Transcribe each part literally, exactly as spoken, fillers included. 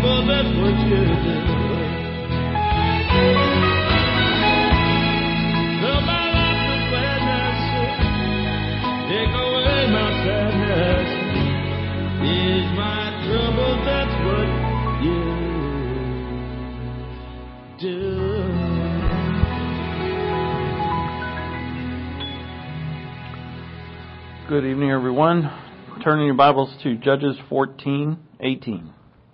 trouble, that's what you do. Fill my life with gladness, take away my sadness, ease my trouble, that's what you do. Good evening, everyone. Turning your Bibles to Judges fourteen eighteen.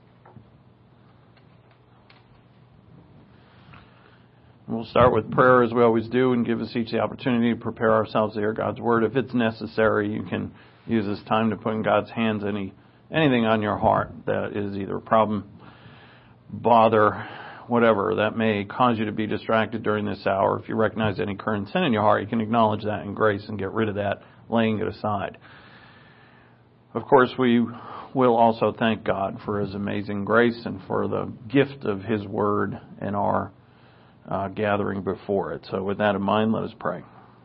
We'll start with prayer as we always do and give us each the opportunity to prepare ourselves to hear God's Word. If it's necessary, you can use this time to put in God's hands any anything on your heart that is either a problem, bother, whatever that may cause you to be distracted during this hour. If you recognize any current sin in your heart, you can acknowledge that in grace and get rid of that, laying it aside. Of course, we will also thank God for His amazing grace and for the gift of His Word in our uh, gathering before it. So with that in mind, let us pray.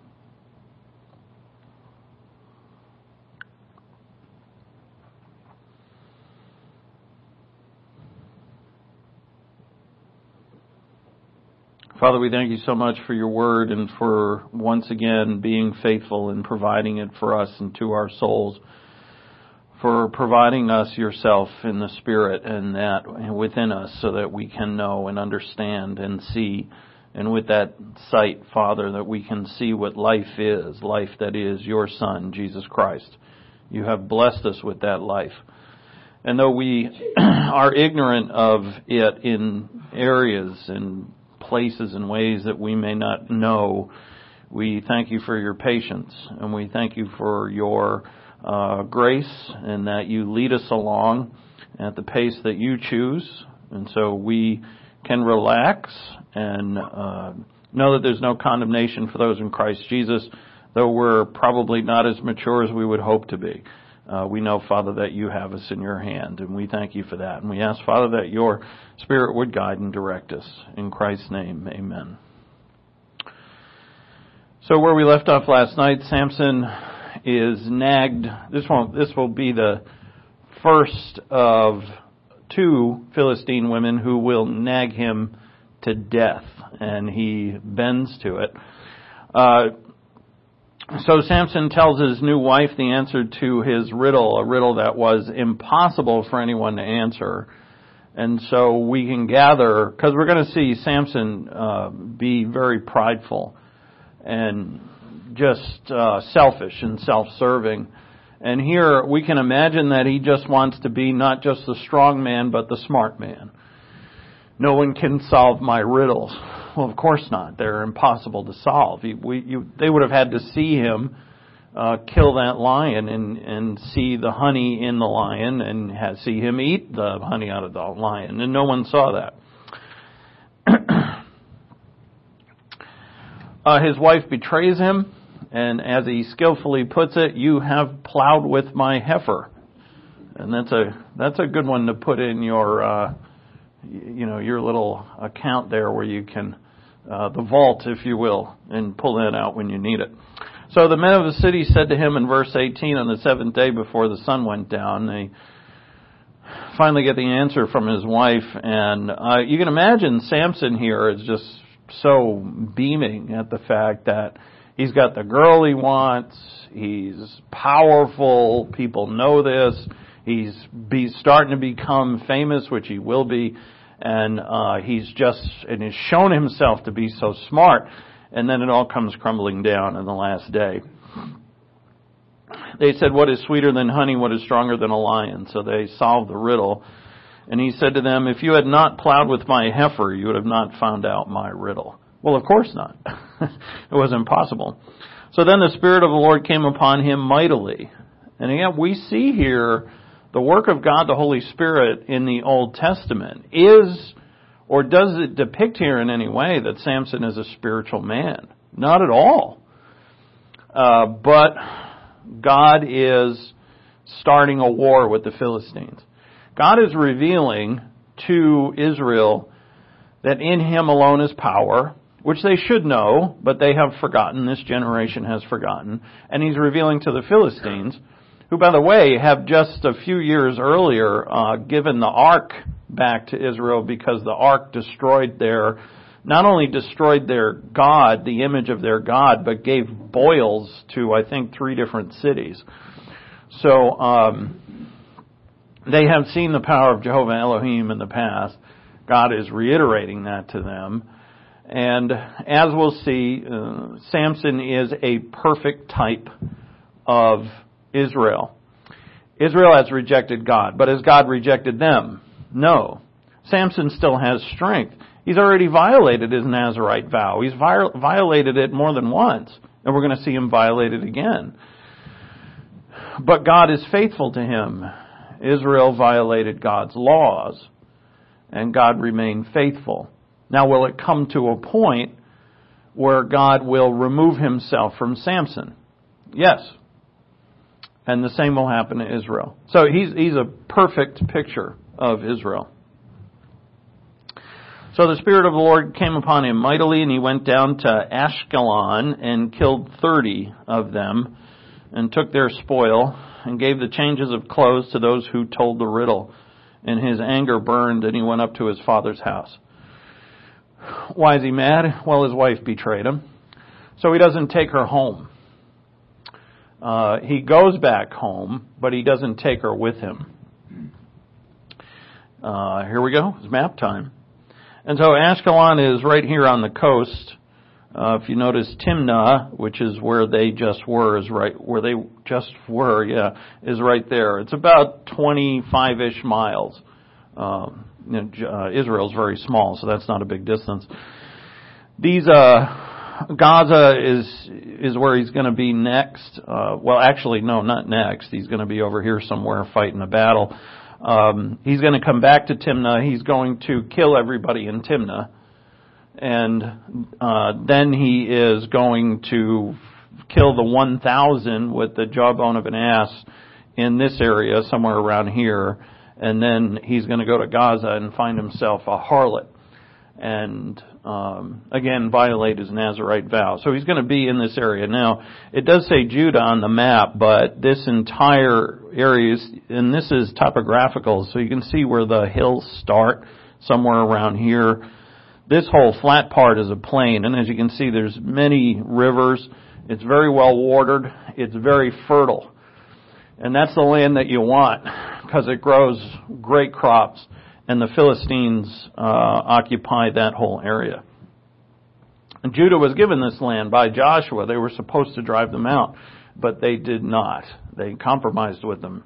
Father, we thank you so much for your word and for once again being faithful in providing it for us and to our souls, for providing us yourself in the Spirit and that within us so that we can know and understand and see. And with that sight, Father, that we can see what life is, life that is your Son, Jesus Christ. You have blessed us with that life. And though we are ignorant of it in areas and places and ways that we may not know, we thank you for your patience, and we thank you for your uh, grace, and that you lead us along at the pace that you choose, and so we can relax and uh, know that there's no condemnation for those in Christ Jesus, though we're probably not as mature as we would hope to be. Uh, we know, Father, that you have us in your hand, and we thank you for that. And we ask, Father, that your Spirit would guide and direct us. In Christ's name, amen. So where we left off last night, Samson is nagged. This won't, this will be the first of two Philistine women who will nag him to death, and he bends to it. Uh, So Samson tells his new wife the answer to his riddle, a riddle that was impossible for anyone to answer. And so we can gather, because we're going to see Samson uh, be very prideful and just uh, selfish and self-serving. And here we can imagine that he just wants to be not just the strong man, but the smart man. No one can solve my riddles. Well, of course not. They're impossible to solve. We, you, they would have had to see him uh, kill that lion and, and see the honey in the lion and have, see him eat the honey out of the lion. And no one saw that. uh, his wife betrays him. And as he skillfully puts it, you have plowed with my heifer. And that's a, that's a good one to put in your, uh, you know, your little account there where you can, uh, the vault, if you will, and pull that out when you need it. So the men of the city said to him in verse eighteen, on the seventh day before the sun went down, they finally get the answer from his wife. And uh, you can imagine Samson here is just so beaming at the fact that he's got the girl he wants, he's powerful, people know this, he's be starting to become famous, which he will be. And uh, he's just, and he's shown himself to be so smart. And then it all comes crumbling down in the last day. They said, what is sweeter than honey? What is stronger than a lion? So they solved the riddle. And he said to them, if you had not plowed with my heifer, you would have not found out my riddle. Well, of course not. It was impossible. So then the Spirit of the Lord came upon him mightily. And again, we see here the work of God, the Holy Spirit, in the Old Testament. Is, or does it depict here in any way that Samson is a spiritual man? Not at all. Uh, but God is starting a war with the Philistines. God is revealing to Israel that in Him alone is power, which they should know, but they have forgotten. This generation has forgotten. And He's revealing to the Philistines who, by the way, have just a few years earlier uh, given the ark back to Israel because the ark destroyed their, not only destroyed their god, the image of their god, but gave boils to, I think, three different cities. So um, they have seen the power of Jehovah Elohim in the past. God is reiterating that to them. And as we'll see, uh, Samson is a perfect type of Israel. Israel has rejected God, but has God rejected them? No. Samson still has strength. He's already violated his Nazirite vow. He's viol- violated it more than once, and we're going to see him violate it again. But God is faithful to him. Israel violated God's laws, and God remained faithful. Now, will it come to a point where God will remove himself from Samson? Yes. And the same will happen to Israel. So he's he's a perfect picture of Israel. So the Spirit of the Lord came upon him mightily, and he went down to Ashkelon and killed thirty of them, and took their spoil, and gave the changes of clothes to those who told the riddle. And his anger burned, and he went up to his father's house. Why is he mad? Well, his wife betrayed him. So he doesn't take her home. Uh, he goes back home, but he doesn't take her with him. Uh, here we go. It's map time. And so Ashkelon is right here on the coast. Uh, if you notice, Timnah, which is where they just were, is right where they just were. Yeah, is right there. It's about twenty-five-ish miles. Um, you know, uh, Israel's very small, so that's not a big distance. These uh, Gaza is is where he's going to be next. Uh, well, actually, no, not next. He's going to be over here somewhere fighting a battle. Um, he's going to come back to Timnah. He's going to kill everybody in Timnah. And uh, then he is going to kill the one thousand with the jawbone of an ass in this area, somewhere around here. And then he's going to go to Gaza and find himself a harlot. And um, again, violate his Nazirite vow. So he's going to be in this area. Now, it does say Judah on the map, but this entire area is, and this is topographical, so you can see where the hills start, somewhere around here. This whole flat part is a plain, and as you can see, there's many rivers. It's very well watered. It's very fertile. And that's the land that you want, because it grows great crops. And the Philistines uh, occupy that whole area. And Judah was given this land by Joshua. They were supposed to drive them out, but they did not. They compromised with them.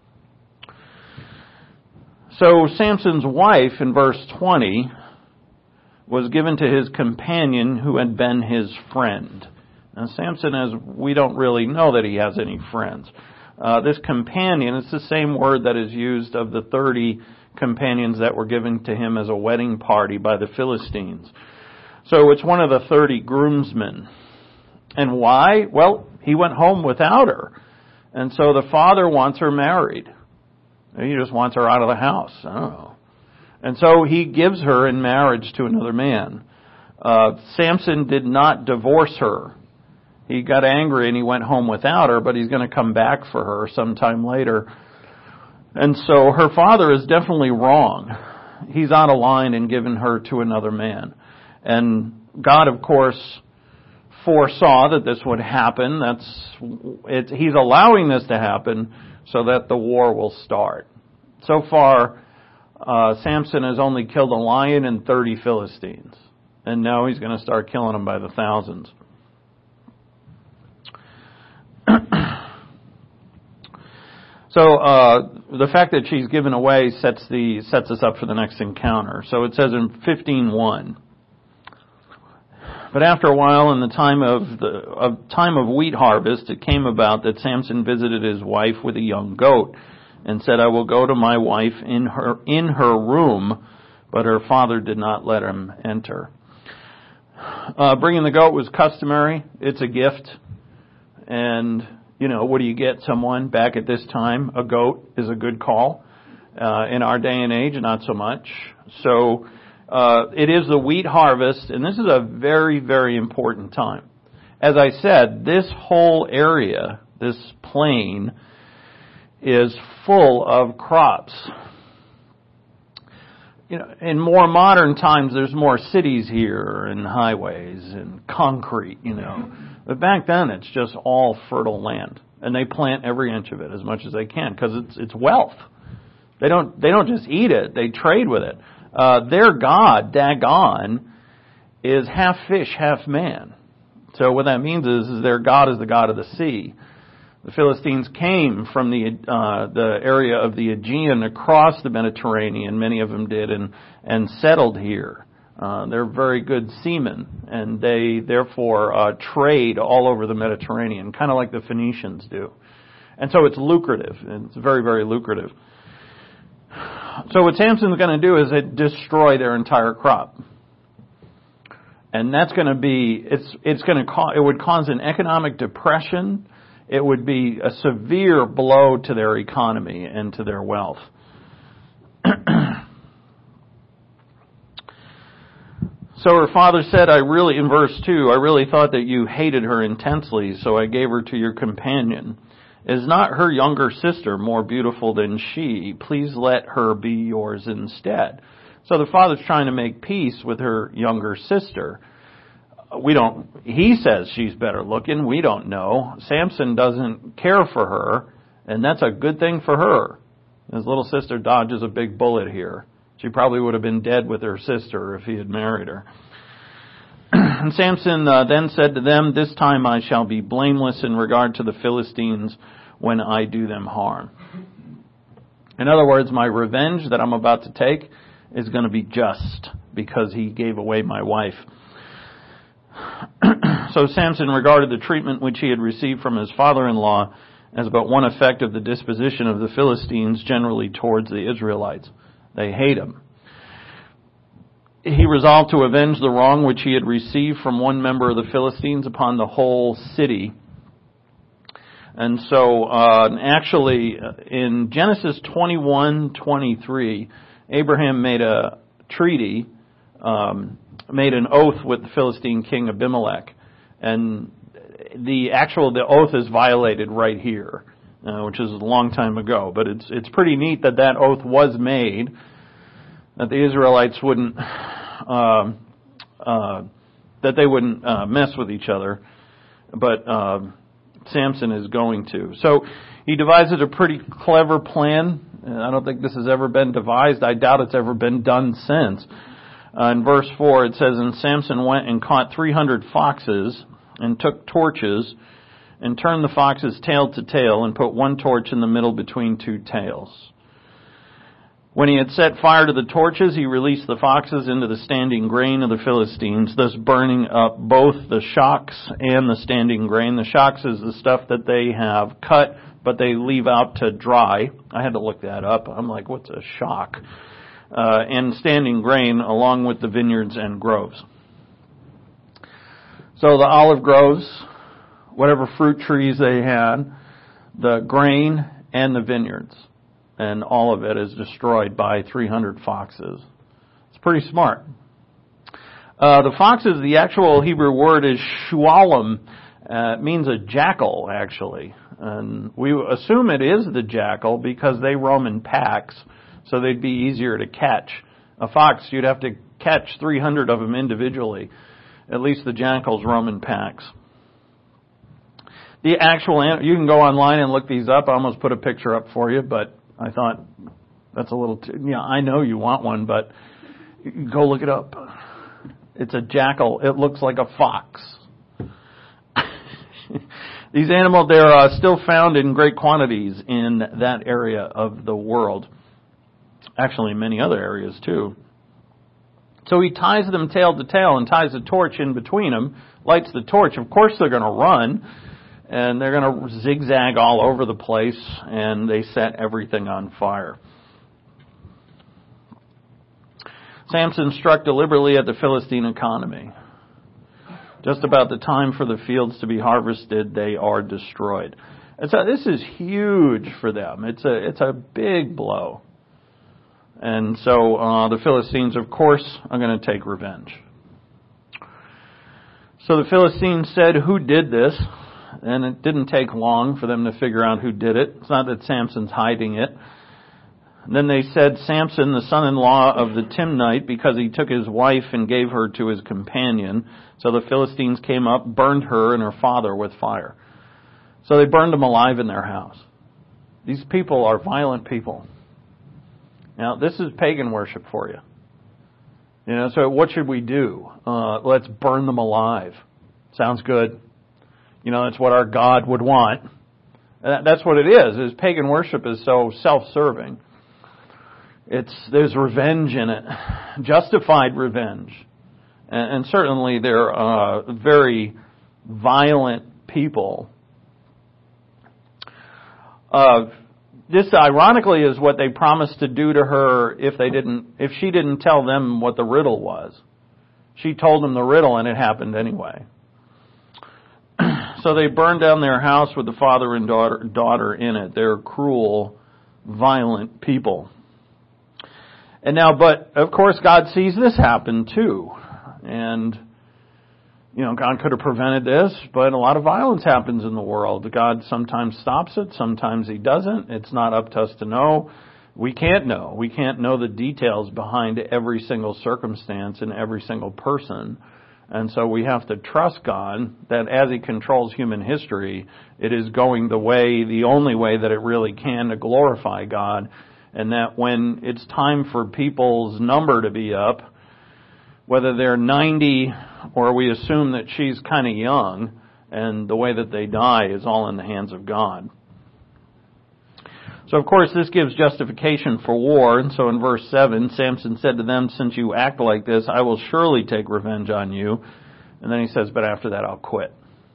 So Samson's wife, in verse twenty, was given to his companion who had been his friend. Now Samson, as we don't really know that he has any friends. Uh, this companion, it's the same word that is used of the thirty companions that were given to him as a wedding party by the Philistines. So it's one of the thirty groomsmen. And why? Well, he went home without her. And so the father wants her married. He just wants her out of the house. I don't know. And so he gives her in marriage to another man. Uh, Samson did not divorce her. He got angry and he went home without her, but he's going to come back for her sometime later. And so her father is definitely wrong. He's out of line in giving her to another man. And God, of course, foresaw that this would happen. That's it, He's allowing this to happen so that the war will start. So far, uh, Samson has only killed a lion and thirty Philistines. And now he's going to start killing them by the thousands. So uh, the fact that she's given away sets the sets us up for the next encounter. So it says in fifteen one. But after a while, in the time of the of time of wheat harvest, it came about that Samson visited his wife with a young goat, and said, "I will go to my wife in her in her room," but her father did not let him enter. Uh, bringing the goat was customary. It's a gift, and you know, what do you get someone back at this time? A goat is a good call. Uh, in our day and age, not so much. So uh, it is the wheat harvest, and this is a very, very important time. As I said, this whole area, this plain, is full of crops. You know, in more modern times, there's more cities here and highways and concrete, you know. But back then, it's just all fertile land. And they plant every inch of it as much as they can because it's it's wealth. They don't they don't just eat it; they trade with it. Uh, their god, Dagon, is half fish, half man. So what that means is, is their god is the god of the sea. The Philistines came from the uh, the area of the Aegean across the Mediterranean. Many of them did, and and settled here. Uh, they're very good seamen, and they therefore uh, trade all over the Mediterranean, kind of like the Phoenicians do. And so it's lucrative. It's very, very lucrative. So what Samson's going to do is it destroy their entire crop. And that's going to be, it's it's going to cause, it would cause an economic depression. It would be a severe blow to their economy and to their wealth. So her father said, I really, in verse two, I really thought that you hated her intensely, so I gave her to your companion. Is not her younger sister more beautiful than she? Please let her be yours instead. So the father's trying to make peace with her younger sister. We don't, he says she's better looking. We don't know. Samson doesn't care for her, and that's a good thing for her. His little sister dodges a big bullet here. She probably would have been dead with her sister if he had married her. And Samson uh, then said to them, this time I shall be blameless in regard to the Philistines when I do them harm. In other words, my revenge that I'm about to take is going to be just because he gave away my wife. So Samson regarded the treatment which he had received from his father-in-law as but one effect of the disposition of the Philistines generally towards the Israelites. They hate him. He resolved to avenge the wrong which he had received from one member of the Philistines upon the whole city. And so, uh, actually, in Genesis twenty-one twenty-three, Abraham made a treaty, um, made an oath with the Philistine king Abimelech. And the actual, the oath is violated right here. Uh, which is a long time ago, but it's it's pretty neat that that oath was made, that the Israelites wouldn't, uh, uh, that they wouldn't uh, mess with each other, but uh, Samson is going to. So he devises a pretty clever plan. I don't think this has ever been devised. I doubt it's ever been done since. Uh, in verse four, it says, and Samson went and caught three hundred foxes and took torches and turned the foxes tail to tail, and put one torch in the middle between two tails. When he had set fire to the torches, he released the foxes into the standing grain of the Philistines, thus burning up both the shocks and the standing grain. The shocks is the stuff that they have cut, but they leave out to dry. I had to look that up. I'm like, what's a shock? Uh, and standing grain along with the vineyards and groves. So the olive groves, whatever fruit trees they had, the grain, and the vineyards. And all of it is destroyed by three hundred foxes. It's pretty smart. Uh, the foxes, the actual Hebrew word is shualim. Uh, it means a jackal, actually. And we assume it is the jackal because they roam in packs, so they'd be easier to catch. A fox, you'd have to catch three hundred of them individually. At least the jackals roam in packs. The actual, you can go online and look these up. I almost put a picture up for you, but I thought that's a little too, yeah, I know you want one, but go look it up. It's a jackal. It looks like a fox. These animals, they're uh, still found in great quantities in that area of the world. Actually, in many other areas too. So he ties them tail to tail and ties a torch in between them, lights the torch. Of course they're going to run. And they're going to zigzag all over the place, and they set everything on fire. Samson struck deliberately at the Philistine economy. Just about the time for the fields to be harvested, they are destroyed. And so this is huge for them. It's a it's a big blow. And so uh, the Philistines, of course, are going to take revenge. So the Philistines said, who did this? and it didn't take long for them to figure out who did it. It's not that Samson's hiding it. And then they said, Samson, the son-in-law of the Timnite, because he took his wife and gave her to his companion. So the Philistines came up, burned her and her father with fire. So they burned them alive in their house. These people are violent people. Now, this is pagan worship for you. You know, so what should we do? Uh, let's burn them alive. Sounds good. You know, that's what our God would want. That's what it is. Is pagan worship is so self-serving. It's there's revenge in it, justified revenge, and, and certainly they're uh, very violent people. Uh, this, ironically, is what they promised to do to her if they didn't, if she didn't tell them what the riddle was. She told them the riddle, and it happened anyway. So they burned down their house with the father and daughter, daughter in it. They're cruel, violent people. And now, but of course, God sees this happen too. And, you know, God could have prevented this, but a lot of violence happens in the world. God sometimes stops it, sometimes He doesn't. It's not up to us to know. We can't know. We can't know the details behind every single circumstance and every single person. And so we have to trust God that as He controls human history, it is going the way, the only way that it really can to glorify God. And that when it's time for people's number to be up, whether they're ninety or we assume that she's kind of young, and the way that they die is all in the hands of God. So, of course, this gives justification for war. And so in verse seven, Samson said to them, since you act like this, I will surely take revenge on you. And then he says, but after that, I'll quit.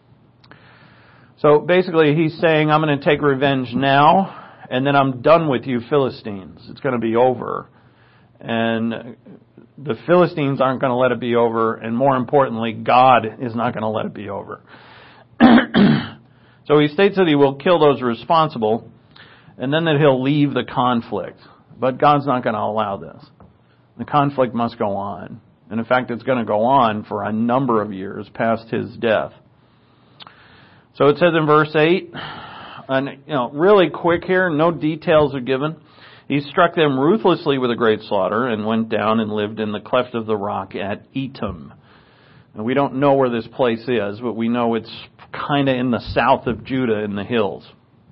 So basically, he's saying, I'm going to take revenge now, and then I'm done with you Philistines. It's going to be over. And the Philistines aren't going to let it be over. And more importantly, God is not going to let it be over. So he states that he will kill those responsible, and then that he'll leave the conflict. But God's not going to allow this. The conflict must go on. And in fact, it's going to go on for a number of years past his death. So it says in verse eight, and you know, really quick here, no details are given. He struck them ruthlessly with a great slaughter and went down and lived in the cleft of the rock at Etam. And we don't know where this place is, but we know it's kind of in the south of Judah in the hills.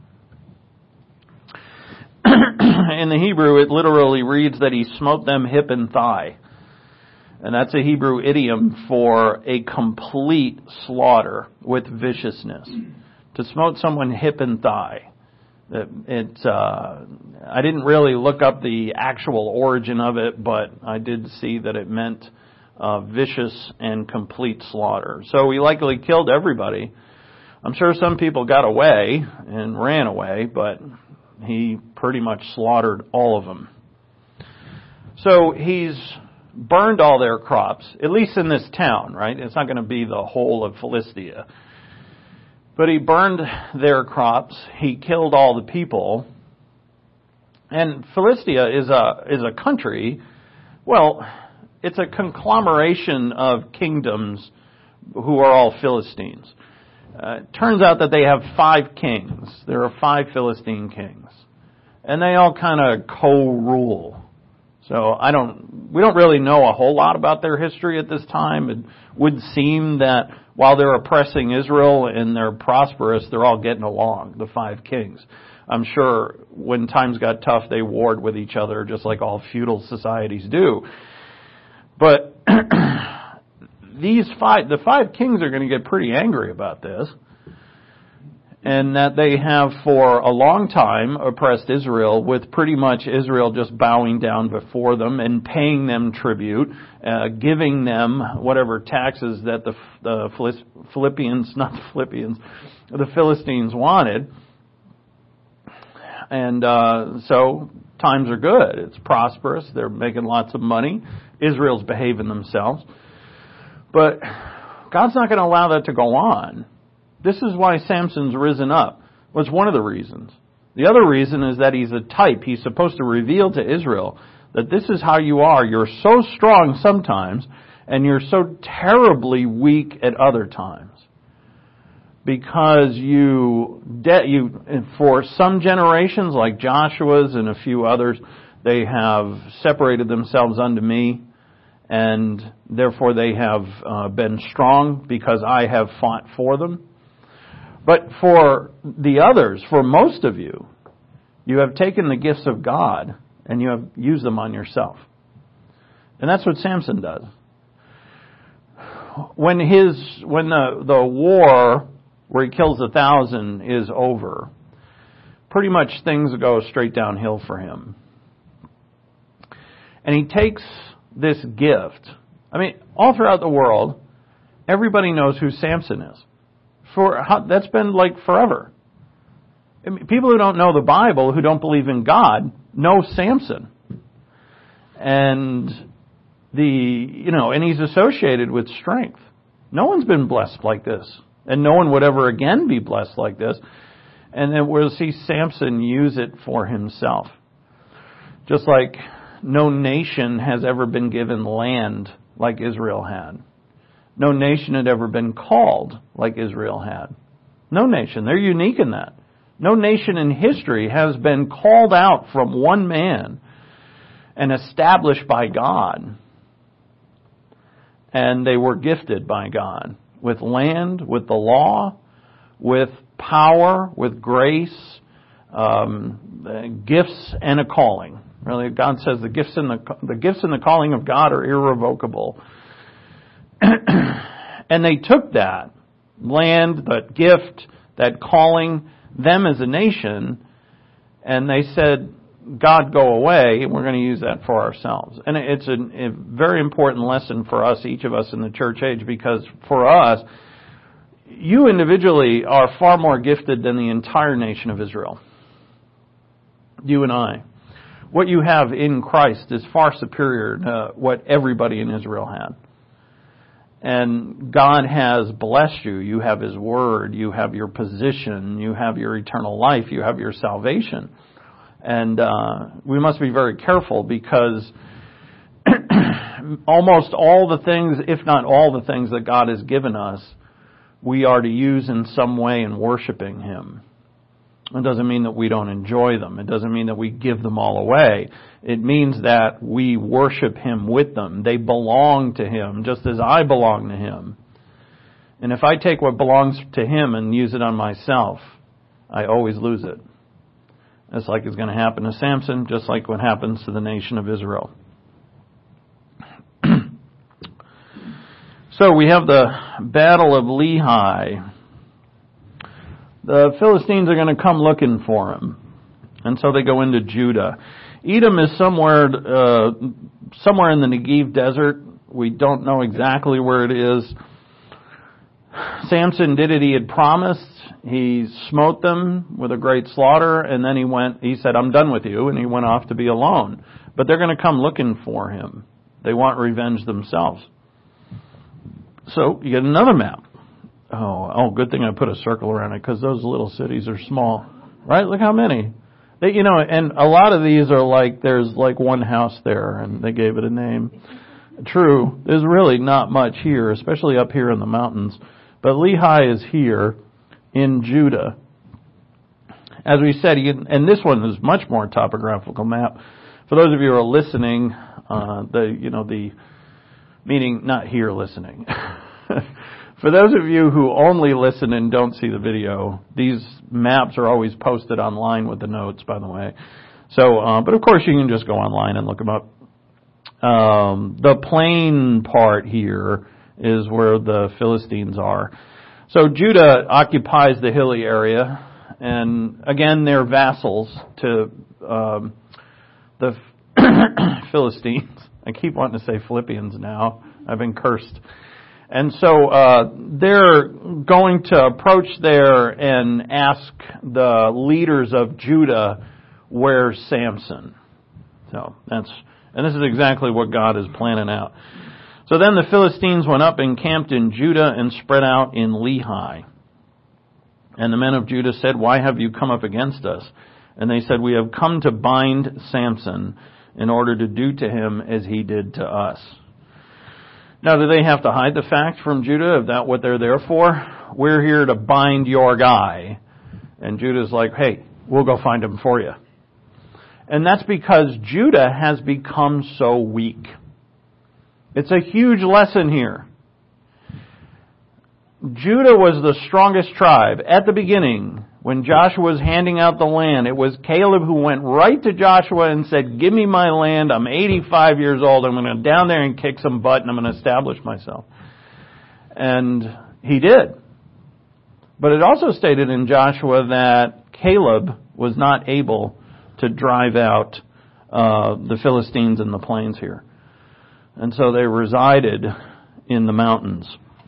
In the Hebrew, it literally reads that he smote them hip and thigh. And that's a Hebrew idiom for a complete slaughter with viciousness. To smote someone hip and thigh. It, uh, I didn't really look up the actual origin of it, but I did see that it meant uh, vicious and complete slaughter. So he likely killed everybody. I'm sure some people got away and ran away, but he pretty much slaughtered all of them. So he's burned all their crops, at least in this town, right? It's not going to be the whole of Philistia. But he burned their crops. He killed all the people. And Philistia is a is a country, well, it's a conglomeration of kingdoms who are all Philistines. Uh, it turns out that they have five kings. There are five Philistine kings. And they all kind of co-rule. So I don't, we don't really know a whole lot about their history at this time. It would seem that while they're oppressing Israel and they're prosperous, they're all getting along, the five kings. I'm sure when times got tough, they warred with each other, just like all feudal societies do. But these five, the five kings are going to get pretty angry about this. And that they have for a long time oppressed Israel, with pretty much Israel just bowing down before them and paying them tribute, uh, giving them whatever taxes that the, the Philippians, not the Philippians, the Philistines wanted. And uh, so times are good. It's prosperous. They're making lots of money. Israel's behaving themselves. But God's not going to allow that to go on. This is why Samson's risen up. Was one of the reasons. The other reason is that he's a type. He's supposed to reveal to Israel that this is how you are. You're so strong sometimes, and you're so terribly weak at other times. because you, de- you, for some generations like Joshua's and a few others, they have separated themselves unto me, and therefore they have uh, been strong because I have fought for them. But for the others, for most of you, you have taken the gifts of God and you have used them on yourself. And that's what Samson does. When his, when the, the war where he kills a thousand is over, pretty much things go straight downhill for him. And he takes this gift. I mean, all throughout the world, everybody knows who Samson is. For how, that's been like forever. I mean, people who don't know the Bible, who don't believe in God, know Samson. And the, you know, and he's associated with strength. No one's been blessed like this. And no one would ever again be blessed like this. And then we'll see Samson use it for himself. Just like no nation has ever been given land like Israel had. No nation had ever been called like Israel had. No nation. They're unique in that. No nation in history has been called out from one man and established by God. And they were gifted by God with land, with the law, with power, with grace, um, gifts and a calling. Really, God says the gifts and the the gifts and the calling of God are irrevocable. And they took that land, that gift, that calling, them as a nation, and they said, God, go away, and we're going to use that for ourselves. And it's a, a very important lesson for us, each of us in the church age, because for us, you individually are far more gifted than the entire nation of Israel. You and I. What you have in Christ is far superior to what everybody in Israel had. And God has blessed you. You have His Word. You have your position. You have your eternal life. You have your salvation. And uh, we must be very careful because almost all the things, if not all the things that God has given us, we are to use in some way in worshiping Him. It doesn't mean that we don't enjoy them. It doesn't mean that we give them all away. It means that we worship Him with them. They belong to Him, just as I belong to Him. And if I take what belongs to Him and use it on myself, I always lose it. It's like it's going to happen to Samson, just like what happens to the nation of Israel. So we have the Battle of Lehi. The Philistines are going to come looking for him. And so they go into Judah. Edom is somewhere uh, somewhere in the Negev desert. We don't know exactly where it is. Samson did it he had promised. He smote them with a great slaughter, and then he went, he said, I'm done with you, and he went off to be alone. But they're going to come looking for him. They want revenge themselves. So you get another map. Oh, oh, good thing I put a circle around it, because those little cities are small. Right? Look how many. They, you know, and a lot of these are like, there's like one house there, and they gave it a name. True, there's really not much here, especially up here in the mountains. But Lehi is here in Judah. As we said, you can, and this one is much more topographical map. For those of you who are listening, uh, the, you know, the, meaning not here listening. For those of you who only listen and don't see the video, these maps are always posted online with the notes, by the way. So, uh, but of course you can just go online and look them up. Um, the plain part here is where the Philistines are. So Judah occupies the hilly area, and again they're vassals to um, the Philistines. I keep wanting to say Philippians now. I've been cursed. And so uh, they're going to approach there and ask the leaders of Judah, where's Samson? So that's, and this is exactly what God is planning out. So then the Philistines went up and camped in Judah and spread out in Lehi. And the men of Judah said, why have you come up against us? And they said, we have come to bind Samson in order to do to him as he did to us. Now, do they have to hide the fact from Judah? Is that what they're there for? We're here to bind your guy. And Judah's like, hey, we'll go find him for you. And that's because Judah has become so weak. It's a huge lesson here. Judah was the strongest tribe. At the beginning, when Joshua was handing out the land, it was Caleb who went right to Joshua and said, give me my land. I'm eighty-five years old. I'm going to go down there and kick some butt and I'm going to establish myself. And he did. But it also stated in Joshua that Caleb was not able to drive out uh, the Philistines in the plains here. And so they resided in the mountains.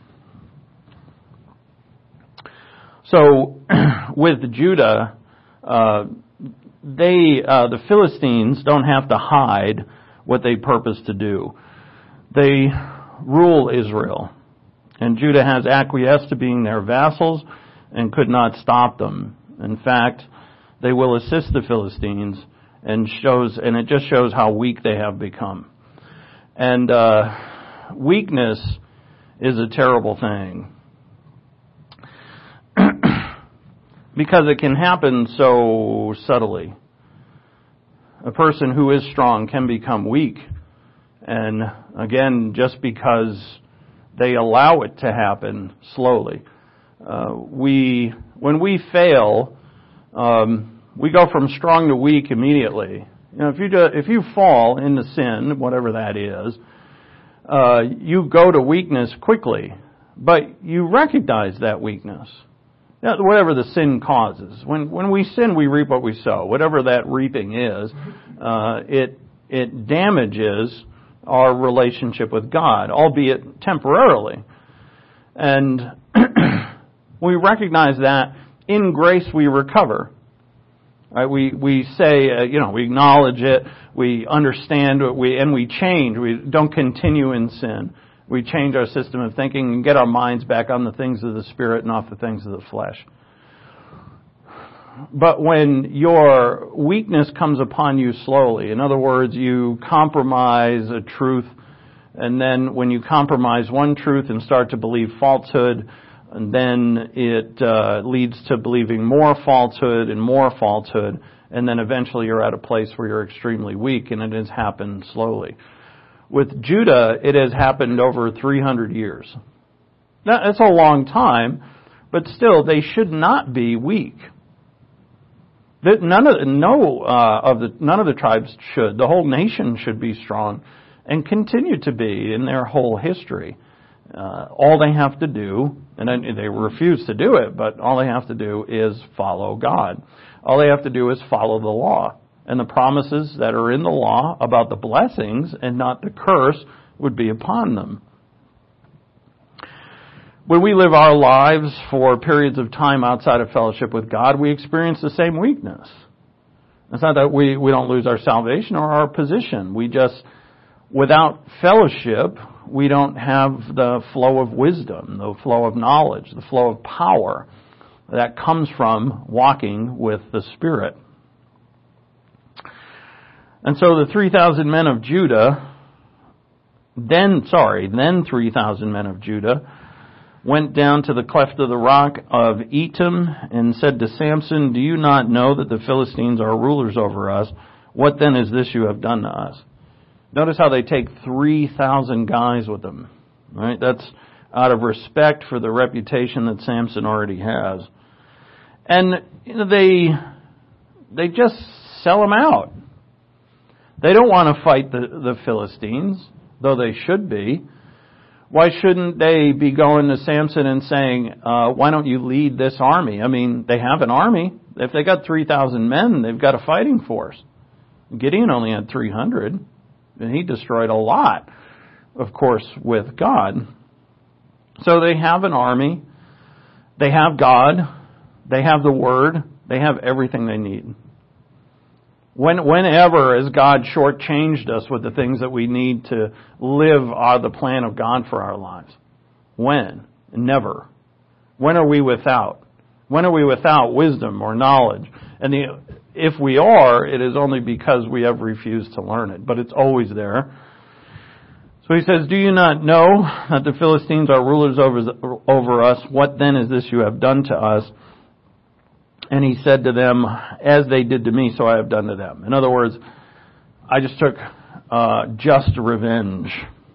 So with Judah, uh, they uh, the Philistines don't have to hide what they purpose to do. They rule Israel, and Judah has acquiesced to being their vassals and could not stop them. In fact, they will assist the Philistines, and shows and it just shows how weak they have become. And uh, weakness is a terrible thing. Because it can happen so subtly. A person who is strong can become weak. And again, just because they allow it to happen slowly. Uh, we, when we fail, um, we go from strong to weak immediately. You know, if you do, if you fall into sin, whatever that is, uh, you go to weakness quickly. But you recognize that weakness. Now, whatever the sin causes. When when we sin, we reap what we sow. Whatever that reaping is, uh, it it damages our relationship with God, albeit temporarily. And we recognize that in grace we recover. Right? We we say, uh, you know, we acknowledge it, we understand it, we and we change. We don't continue in sin. We change our system of thinking and get our minds back on the things of the Spirit and off the things of the flesh. But when your weakness comes upon you slowly, in other words, you compromise a truth, and then when you compromise one truth and start to believe falsehood, and then it uh, leads to believing more falsehood and more falsehood, and then eventually you're at a place where you're extremely weak, and it has happened slowly. With Judah, it has happened over three hundred years. Now, that's a long time, but still, they should not be weak. None of no uh, of the none of the tribes should. The whole nation should be strong, and continue to be in their whole history. Uh, all they have to do, and they refuse to do it, but all they have to do is follow God. All they have to do is follow the law. And the promises that are in the law about the blessings and not the curse would be upon them. When we live our lives for periods of time outside of fellowship with God, we experience the same weakness. It's not that we, we don't lose our salvation or our position. We just, without fellowship, we don't have the flow of wisdom, the flow of knowledge, the flow of power that comes from walking with the Spirit. And so the three thousand men of Judah, then, sorry, then three thousand men of Judah went down to the cleft of the rock of Etam and said to Samson, do you not know that the Philistines are rulers over us? What then is this you have done to us? Notice how they take three thousand guys with them. Right? That's out of respect for the reputation that Samson already has. And you know, they they just sell him out. They don't want to fight the, the Philistines, though they should be. Why shouldn't they be going to Samson and saying, uh, why don't you lead this army? I mean, they have an army. If they got three thousand men, they've got a fighting force. Gideon only had three hundred, and he destroyed a lot, of course, with God. So they have an army. They have God. They have the Word. They have everything they need. When, whenever has God shortchanged us with the things that we need to live uh, the plan of God for our lives? When? Never. When are we without? When are we without wisdom or knowledge? And the, if we are, it is only because we have refused to learn it. But it's always there. So So he says, do you not know that the Philistines are rulers over, over us? What then is this you have done to us? And he said to them, as they did to me, so I have done to them. In other words, I just took uh, just revenge.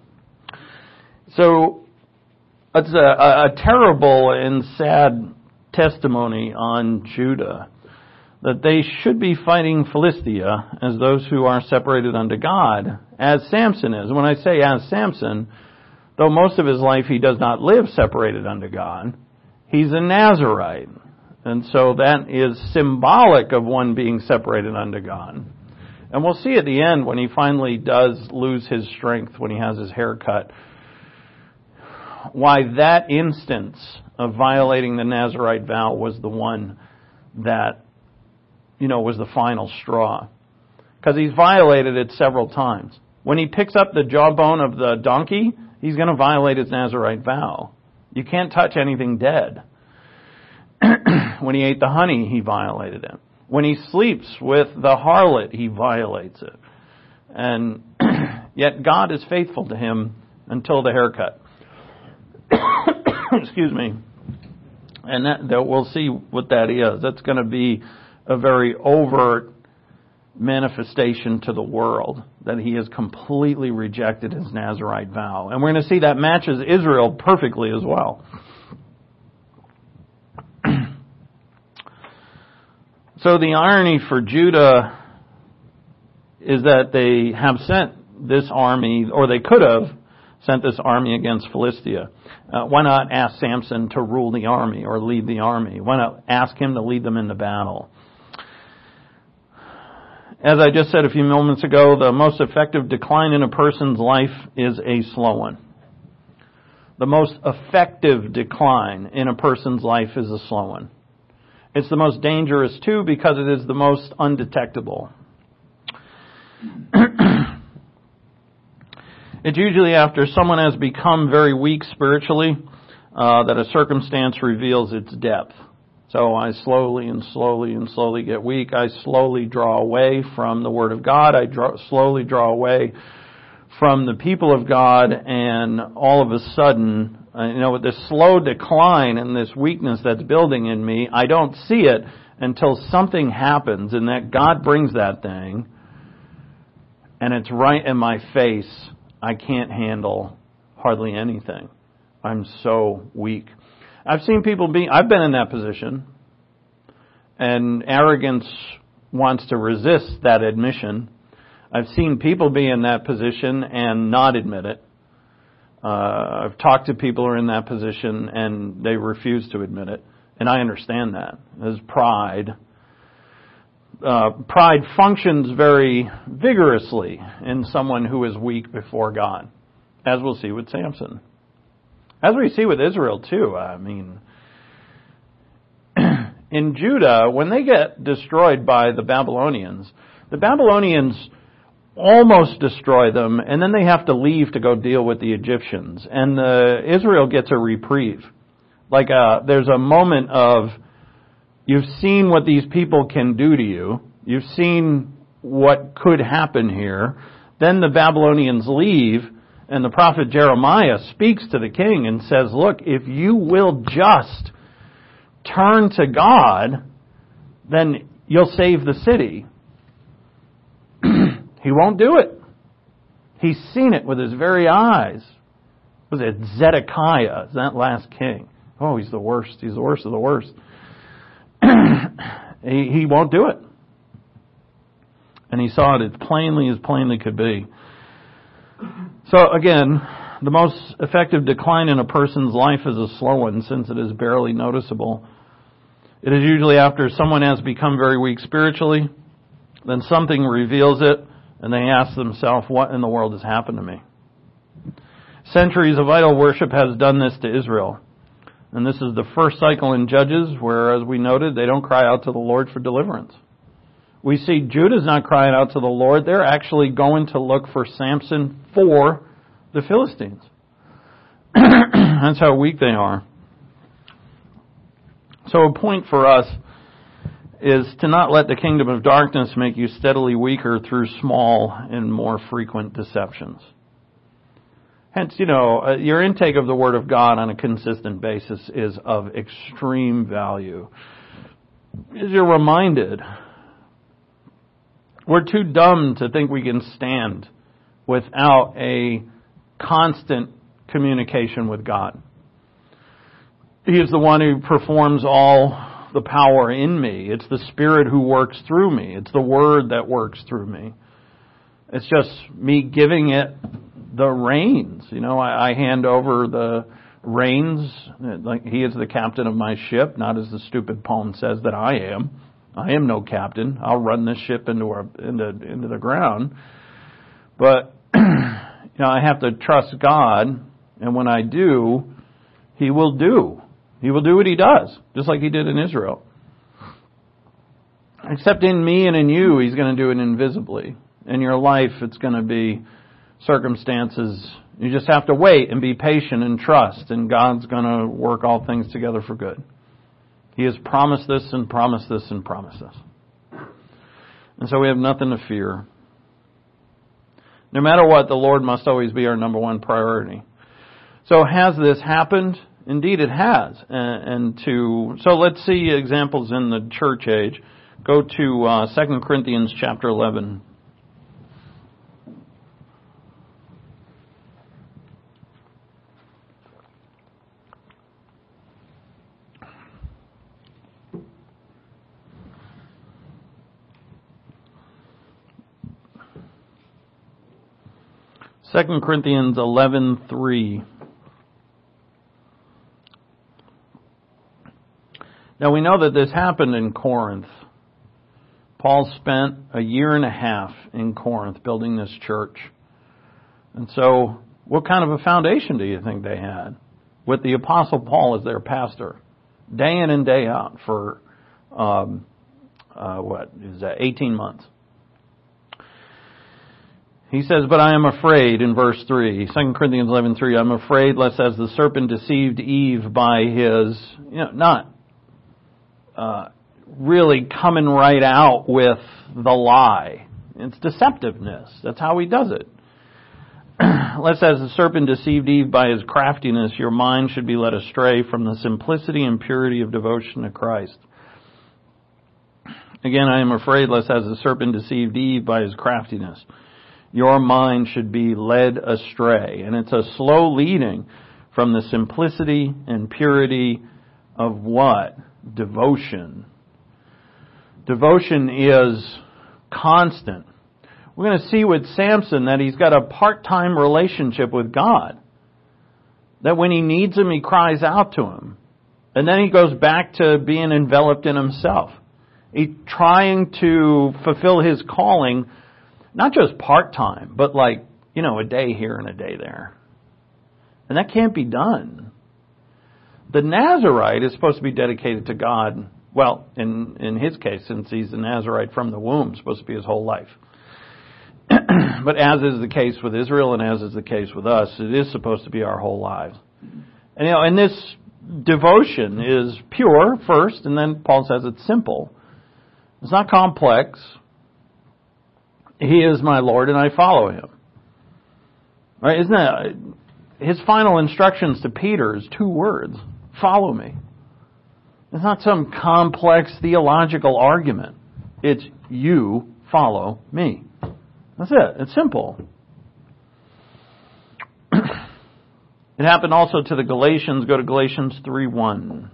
So it's a, a terrible and sad testimony on Judah, that they should be fighting Philistia as those who are separated unto God, as Samson is. When I say as Samson, though most of his life he does not live separated unto God, he's a Nazarite. And so that is symbolic of one being separated unto God. And we'll see at the end when he finally does lose his strength, when he has his hair cut, why that instance of violating the Nazarite vow was the one that, you know, was the final straw. Because he's violated it several times. When he picks up the jawbone of the donkey, he's going to violate his Nazarite vow. You can't touch anything dead. When he ate the honey, he violated it. When he sleeps with the harlot, he violates it. And yet God is faithful to him until the haircut. Excuse me. And that, that we'll see what that is. That's going to be a very overt manifestation to the world that he has completely rejected his Nazarite vow. And we're going to see that matches Israel perfectly as well. So the irony for Judah is that they have sent this army, or they could have sent this army against Philistia. Uh, why not ask Samson to rule the army or lead the army? Why not ask him to lead them into battle? As I just said a few moments ago, the most effective decline in a person's life is a slow one. The most effective decline in a person's life is a slow one. It's the most dangerous, too, because it is the most undetectable. It's usually after someone has become very weak spiritually uh, that a circumstance reveals its depth. So I slowly and slowly and slowly get weak. I slowly draw away from the Word of God. I draw, slowly draw away from the people of God, and all of a sudden, you know, with this slow decline and this weakness that's building in me, I don't see it until something happens, and that God brings that thing, and it's right in my face. I can't handle hardly anything. I'm so weak. I've seen people be, I've been in that position, and arrogance wants to resist that admission. I've seen people be in that position and not admit it. Uh, I've talked to people who are in that position and they refuse to admit it. And I understand that. There's pride. Uh, pride functions very vigorously in someone who is weak before God, as we'll see with Samson. As we see with Israel too. I mean, in Judah, when they get destroyed by the Babylonians, the Babylonians almost destroy them, and then they have to leave to go deal with the Egyptians. And uh, Israel gets a reprieve. Like uh, there's a moment of, you've seen what these people can do to you. You've seen what could happen here. Then the Babylonians leave, and the prophet Jeremiah speaks to the king and says, look, if you will just turn to God, then you'll save the city. He won't do it. He's seen it with his very eyes. Was it Zedekiah? Is that last king? Oh, he's the worst. He's the worst of the worst. he, he won't do it. And he saw it as plainly as plainly could be. So again, the most effective decline in a person's life is a slow one, since it is barely noticeable. It is usually after someone has become very weak spiritually, then something reveals it, and they ask themselves, what in the world has happened to me? Centuries of idol worship has done this to Israel. And this is the first cycle in Judges where, as we noted, they don't cry out to the Lord for deliverance. We see Judah's not crying out to the Lord. They're actually going to look for Samson for the Philistines. That's how weak they are. So a point for us is to not let the kingdom of darkness make you steadily weaker through small and more frequent deceptions. Hence, you know, uh, your intake of the Word of God on a consistent basis is of extreme value. As you're reminded, we're too dumb to think we can stand without a constant communication with God. He is the one who performs all the power in me. It's the Spirit who works through me. It's the Word that works through me. It's just me giving it the reins. You know, I, I hand over the reins. Like He is the captain of my ship, not as the stupid poem says that I am. I am no captain. I'll run this ship into our, into into the ground. But you know, I have to trust God, and when I do, He will do. He will do what He does, just like He did in Israel. Except in me and in you, He's going to do it invisibly. In your life, it's going to be circumstances. You just have to wait and be patient and trust, and God's going to work all things together for good. He has promised this and promised this and promised this. And so we have nothing to fear. No matter what, the Lord must always be our number one priority. So has this happened? Indeed it has. And, and to so let's see examples in the church age. Go to uh, Second Corinthians chapter eleven. Second Corinthians eleven three. Now we know that this happened in Corinth. Paul spent a year and a half in Corinth building this church. And so what kind of a foundation do you think they had? With the Apostle Paul as their pastor. Day in and day out for, um, uh, what is that, eighteen months. He says, but I am afraid, in verse three, Second Corinthians eleven three, I'm afraid lest as the serpent deceived Eve by his, you know, not uh, really coming right out with the lie. It's deceptiveness. That's how he does it. Lest as the serpent deceived Eve by his craftiness, your mind should be led astray from the simplicity and purity of devotion to Christ. Again, I am afraid lest as the serpent deceived Eve by his craftiness, your mind should be led astray. And it's a slow leading from the simplicity and purity of what? Devotion. Devotion is constant. We're going to see with Samson that he's got a part-time relationship with God. That when he needs Him, he cries out to Him. And then he goes back to being enveloped in himself. He's trying to fulfill his calling, not just part-time, but like, you know, a day here and a day there. And that can't be done. The Nazirite is supposed to be dedicated to God. Well, in, in his case, since he's the Nazirite from the womb, it's supposed to be his whole life. But as is the case with Israel and as is the case with us, it is supposed to be our whole lives. And, you know, and this devotion is pure first, and then Paul says it's simple. It's not complex. He is my Lord and I follow Him. Right? Isn't that his final instructions to Peter is two words. Follow me. It's not some complex theological argument. It's you follow me. That's it. It's simple. It happened also to the Galatians. Go to Galatians three one.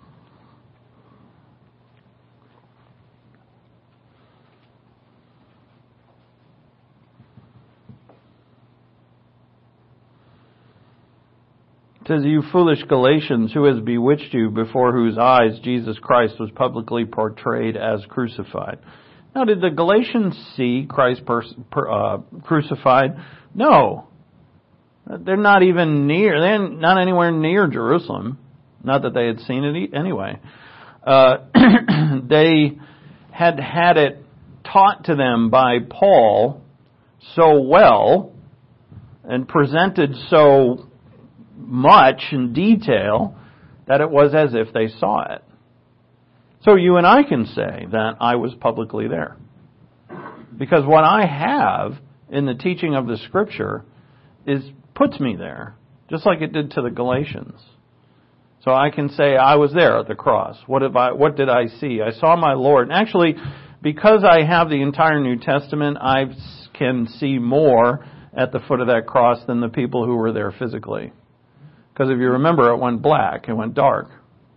It says, you foolish Galatians, who has bewitched you, before whose eyes Jesus Christ was publicly portrayed as crucified. Now, did the Galatians see Christ pers- per, uh, crucified? No. They're not even near, they're not anywhere near Jerusalem. Not that they had seen it anyway. Uh, they had had it taught to them by Paul so well and presented so much in detail that it was as if they saw it. So you and I can say that I was publicly there. Because what I have in the teaching of the Scripture is puts me there, just like it did to the Galatians. So I can say, I was there at the cross. What have I, what did I see? I saw my Lord. And actually, because I have the entire New Testament, I can see more at the foot of that cross than the people who were there physically. Because if you remember, it went black, it went dark.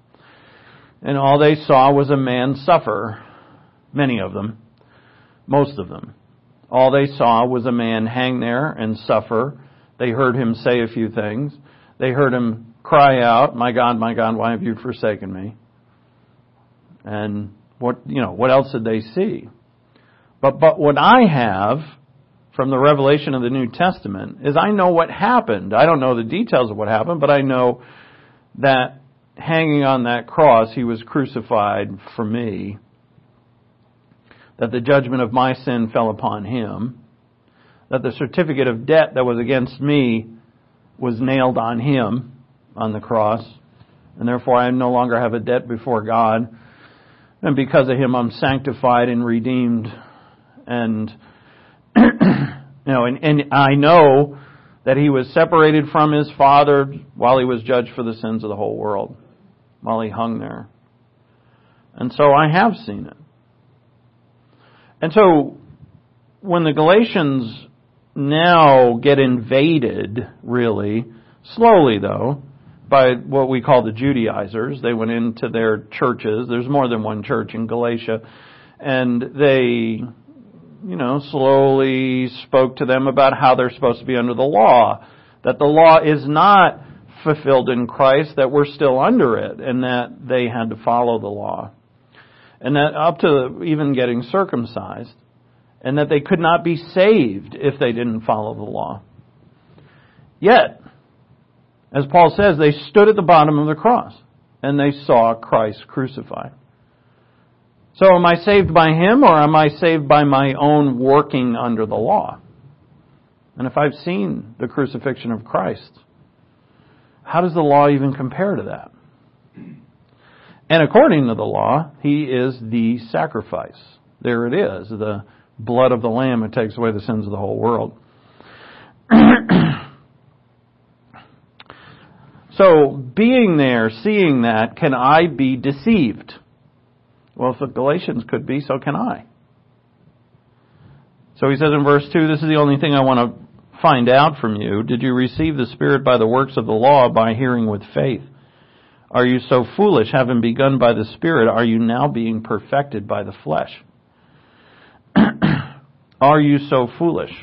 And all they saw was a man suffer. Many of them. Most of them. All they saw was a man hang there and suffer. They heard him say a few things. They heard him cry out, "My God, my God, why have you forsaken me?" And what, you know, what else did they see? But, but what I have from the revelation of the New Testament is I know what happened. I don't know the details of what happened, but I know that hanging on that cross, he was crucified for me, that the judgment of my sin fell upon him, that the certificate of debt that was against me was nailed on him on the cross, and therefore I no longer have a debt before God, and because of him I'm sanctified and redeemed, and you know, and, and I know that he was separated from his Father while he was judged for the sins of the whole world, while he hung there. And so I have seen it. And so when the Galatians now get invaded, really, slowly though, by what we call the Judaizers, they went into their churches. There's more than one church in Galatia. And they, you know, slowly spoke to them about how they're supposed to be under the law. That the law is not fulfilled in Christ, that we're still under it, and that they had to follow the law. And that up to even getting circumcised, and that they could not be saved if they didn't follow the law. Yet, as Paul says, they stood at the bottom of the cross, and they saw Christ crucified. So am I saved by him, or am I saved by my own working under the law? And if I've seen the crucifixion of Christ, how does the law even compare to that? And according to the law, he is the sacrifice. There it is, the blood of the Lamb that takes away the sins of the whole world. So, being there, seeing that, can I be deceived? Well, if the Galatians could be, so can I. So he says in verse two, this is the only thing I want to find out from you. Did you receive the Spirit by the works of the law, by hearing with faith? Are you so foolish, having begun by the Spirit, are you now being perfected by the flesh? Are you so foolish?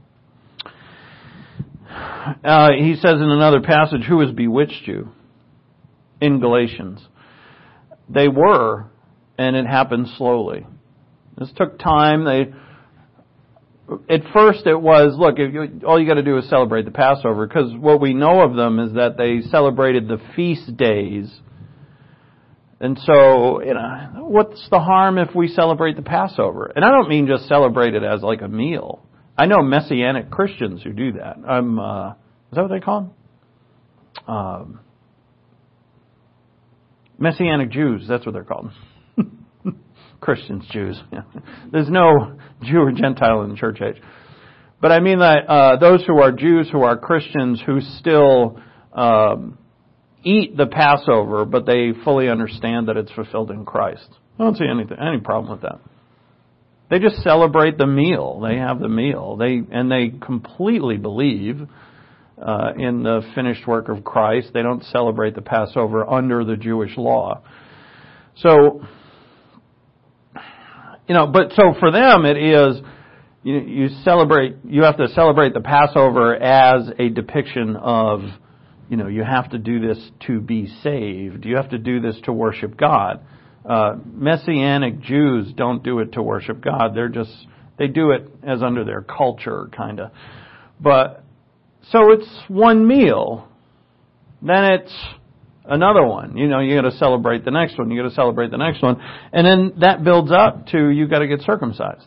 Uh, he says in another passage, who has bewitched you? In Galatians. They were, and it happened slowly. This took time. They, at first it was, look, if you, all you got to do is celebrate the Passover, because what we know of them is that they celebrated the feast days. And so, you know, what's the harm if we celebrate the Passover? And I don't mean just celebrate it as like a meal. I know Messianic Christians who do that. I'm, uh, is that what they call them? Um, Messianic Jews, that's what they're called. Christians, Jews. Yeah. There's no Jew or Gentile in the church age. But I mean that uh, those who are Jews, who are Christians, who still um, eat the Passover, but they fully understand that it's fulfilled in Christ. I don't see anything, any problem with that. They just celebrate the meal. They have the meal. They and they completely believe uh, in the finished work of Christ. They don't celebrate the Passover under the Jewish law. So, you know, but so for them it is, you, you celebrate, you have to celebrate the Passover as a depiction of, you know, you have to do this to be saved. You have to do this to worship God. Uh, Messianic Jews don't do it to worship God. They're just, they do it as under their culture, kind of. But, so it's one meal. Then it's another one. You know, you got to celebrate the next one. You got to celebrate the next one. And then that builds up to you got to get circumcised.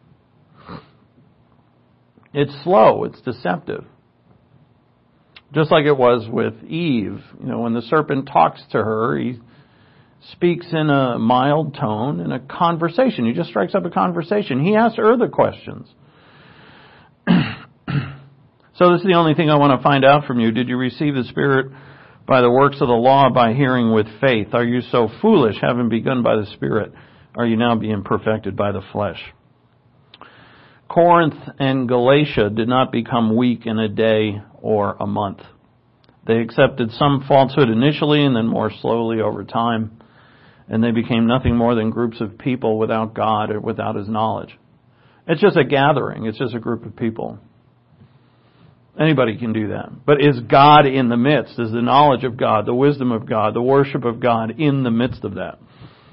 It's slow. It's deceptive. Just like it was with Eve. You know, when the serpent talks to her, he speaks in a mild tone, in a conversation. He just strikes up a conversation. He asks her the questions. So this is the only thing I want to find out from you. Did you receive the Spirit by the works of the law, by hearing with faith? Are you so foolish, having begun by the Spirit? Are you now being perfected by the flesh? Corinth and Galatia did not become weak in a day or a month. They accepted some falsehood initially and then more slowly over time. And they became nothing more than groups of people without God or without His knowledge. It's just a gathering. It's just a group of people. Anybody can do that. But is God in the midst? Is the knowledge of God, the wisdom of God, the worship of God in the midst of that?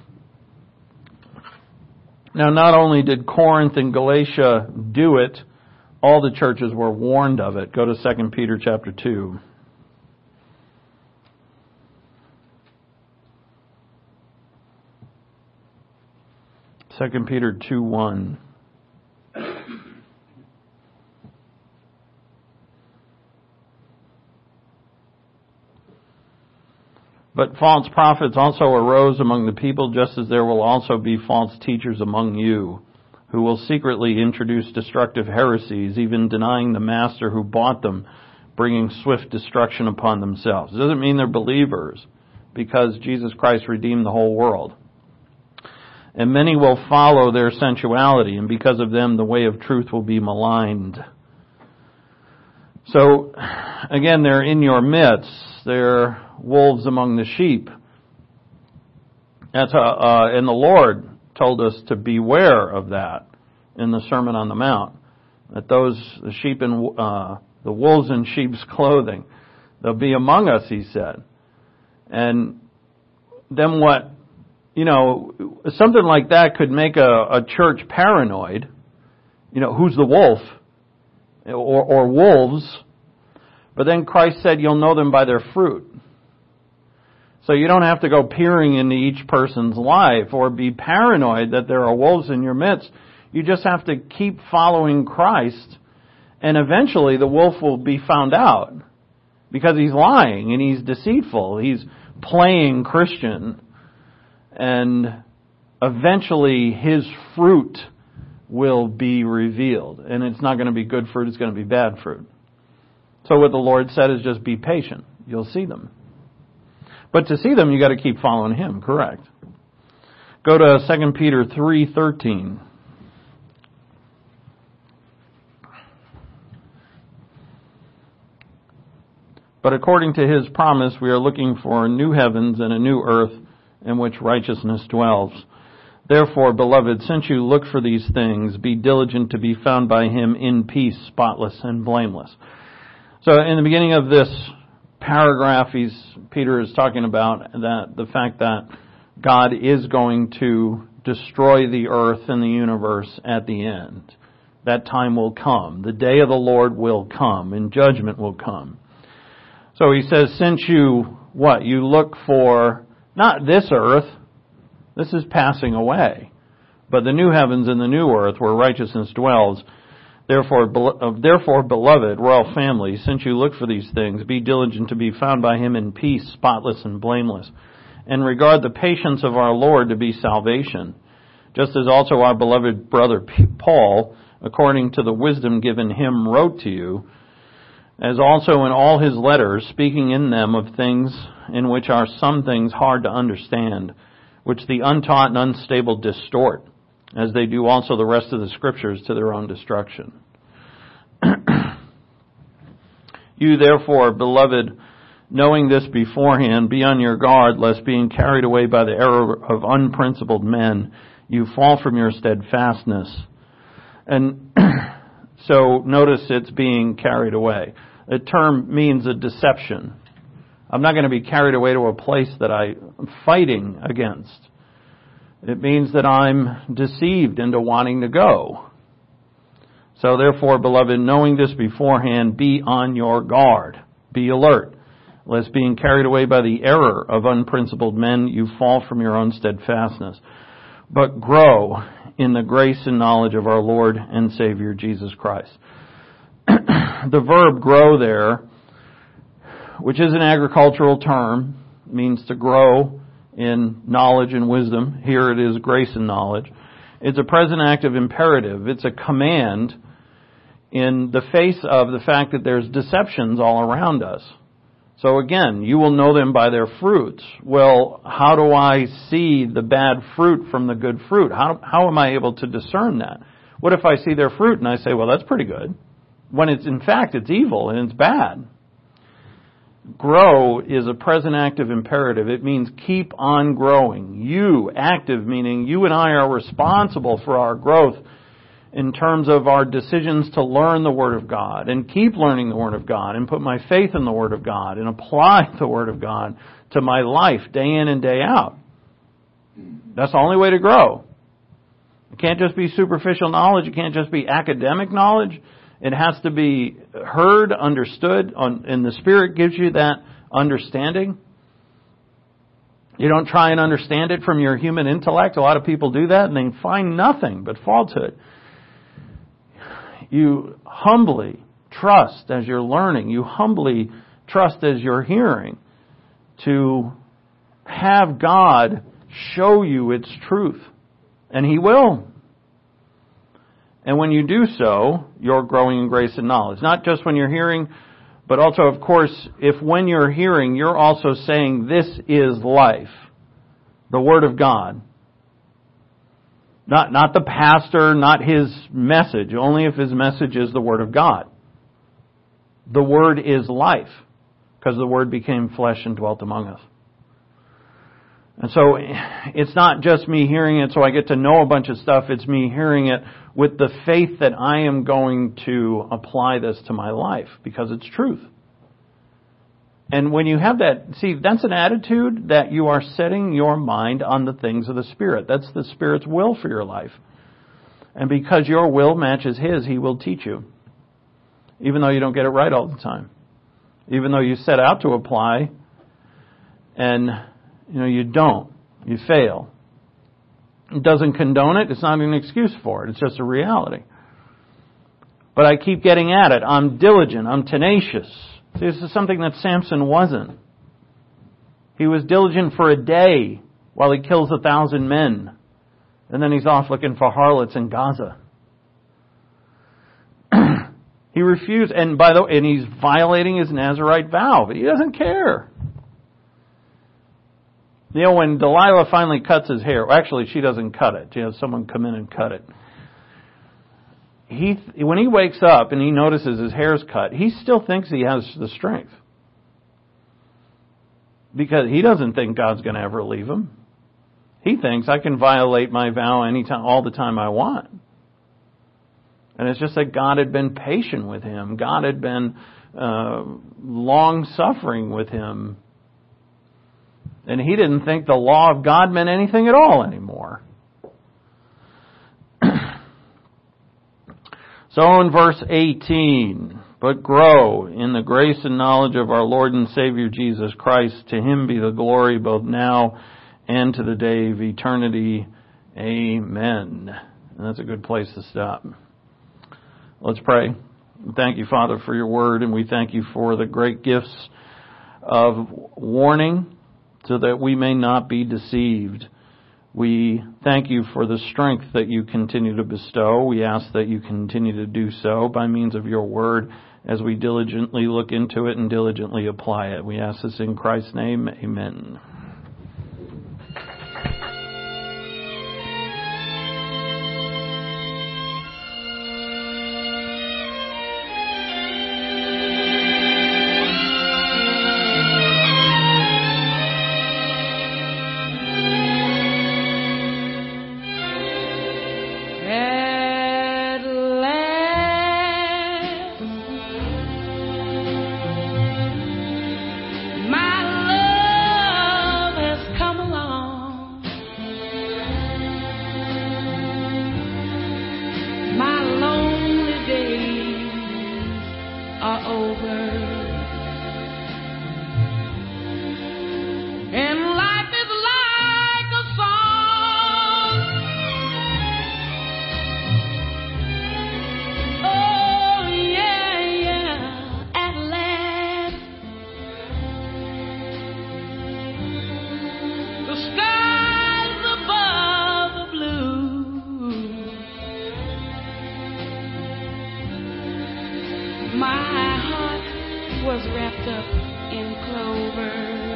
Now, not only did Corinth and Galatia do it, all the churches were warned of it. Go to Second Peter chapter two. Second Peter two one. But false prophets also arose among the people, just as there will also be false teachers among you, who will secretly introduce destructive heresies, even denying the master who bought them, bringing swift destruction upon themselves. It doesn't mean they're believers, because Jesus Christ redeemed the whole world. And many will follow their sensuality, and because of them the way of truth will be maligned. So, again, they're in your midst. They're wolves among the sheep. That's a, uh, and the Lord told us to beware of that in the Sermon on the Mount. That those, the sheep and uh, the wolves in sheep's clothing, they'll be among us, He said. And then what, you know, something like that could make a, a church paranoid. You know, who's the wolf? Or, or wolves. But then Christ said you'll know them by their fruit. So you don't have to go peering into each person's life or be paranoid that there are wolves in your midst. You just have to keep following Christ, and eventually the wolf will be found out because he's lying and he's deceitful. He's playing Christian, and eventually his fruit will be revealed. And it's not going to be good fruit, it's going to be bad fruit. So what the Lord said is just be patient. You'll see them. But to see them, you got to keep following Him, correct? Go to Second Peter three thirteen. But according to His promise, we are looking for new heavens and a new earth in which righteousness dwells. Therefore, beloved, since you look for these things, be diligent to be found by Him in peace, spotless and blameless. So in the beginning of this paragraph, he's, Peter is talking about that the fact that God is going to destroy the earth and the universe at the end. That time will come. The day of the Lord will come, and judgment will come. So he says, since you, what? You look for, not this earth, this is passing away, but the new heavens and the new earth where righteousness dwells. Therefore, therefore, beloved, royal family, since you look for these things, be diligent to be found by Him in peace, spotless and blameless, and regard the patience of our Lord to be salvation, just as also our beloved brother Paul, according to the wisdom given him, wrote to you, as also in all his letters, speaking in them of things in which are some things hard to understand, which the untaught and unstable distort, as they do also the rest of the Scriptures to their own destruction. You therefore, beloved, knowing this beforehand, be on your guard, lest being carried away by the error of unprincipled men, you fall from your steadfastness. And so notice it's being carried away. The term means a deception. I'm not going to be carried away to a place that I'm fighting against. It means that I'm deceived into wanting to go. So therefore, beloved, knowing this beforehand, be on your guard. Be alert, lest being carried away by the error of unprincipled men, you fall from your own steadfastness. But grow in the grace and knowledge of our Lord and Savior Jesus Christ. The verb grow there, which is an agricultural term, means to grow in knowledge and wisdom. Here it is grace and knowledge. It's a present active imperative. It's a command. in the face of the fact that there's deceptions all around us. So again, you will know them by their fruits. Well, how do I see the bad fruit from the good fruit? How, how am I able to discern that? What if I see their fruit and I say, well, that's pretty good, when it's in fact it's evil and it's bad? Grow is a present active imperative. It means keep on growing. You, active, meaning you and I are responsible for our growth in terms of our decisions to learn the Word of God and keep learning the Word of God and put my faith in the Word of God and apply the Word of God to my life day in and day out. That's the only way to grow. It can't just be superficial knowledge. It can't just be academic knowledge. It has to be heard, understood, and the Spirit gives you that understanding. You don't try and understand it from your human intellect. A lot of people do that and they find nothing but fault to it. You humbly trust as you're learning. You humbly trust as you're hearing to have God show you its truth. And He will. And when you do so, you're growing in grace and knowledge. Not just when you're hearing, but also, of course, if when you're hearing, you're also saying, this is life. The Word of God. Not, not the pastor, not his message. Only if his message is the Word of God. The Word is life. Because the Word became flesh and dwelt among us. And so it's not just me hearing it so I get to know a bunch of stuff. It's me hearing it with the faith that I am going to apply this to my life because it's truth. And when you have that, see, that's an attitude that you are setting your mind on the things of the Spirit. That's the Spirit's will for your life. And because your will matches His, He will teach you. Even though you don't get it right all the time. Even though you set out to apply and you know, you don't. You fail. It doesn't condone it. It's not an excuse for it. It's just a reality. But I keep getting at it. I'm diligent. I'm tenacious. See, this is something that Samson wasn't. He was diligent for a day while he kills a thousand men. And then he's off looking for harlots in Gaza. He refused, and by the way, and he's violating his Nazirite vow, but he doesn't care. You know, when Delilah finally cuts his hair, well, actually she doesn't cut it. She has someone come in and cut it. He, when he wakes up and he notices his hair's cut, he still thinks he has the strength. Because he doesn't think God's going to ever leave him. He thinks I can violate my vow anytime, all the time I want. And it's just that God had been patient with him. God had been uh, long-suffering with him. And he didn't think the law of God meant anything at all anymore. So in verse eighteen, but grow in the grace and knowledge of our Lord and Savior Jesus Christ. To Him be the glory both now and to the day of eternity. Amen. And that's a good place to stop. Let's pray. Thank you, Father, for your word, and we thank you for the great gifts of warning, so that we may not be deceived. We thank you for the strength that you continue to bestow. We ask that you continue to do so by means of your word as we diligently look into it and diligently apply it. We ask this in Christ's name. Amen. My love my heart was wrapped up in clover.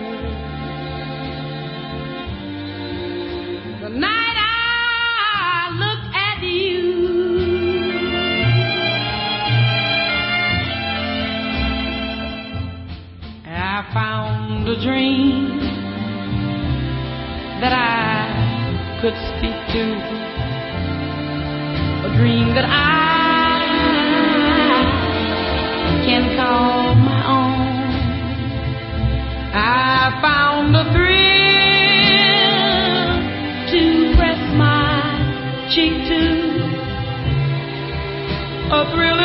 The night I looked at you, I found a dream that I could speak to, a dream that I can call my own. I found a thrill to press my cheek to, a thrill